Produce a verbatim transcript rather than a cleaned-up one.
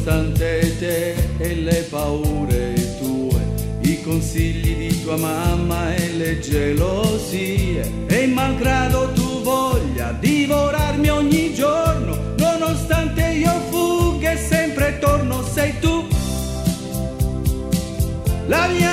nonostante te e le paure tue, i consigli di tua mamma e le gelosie, e malgrado tu voglia divorarmi ogni giorno, nonostante io fugga e sempre torno, sei tu la mia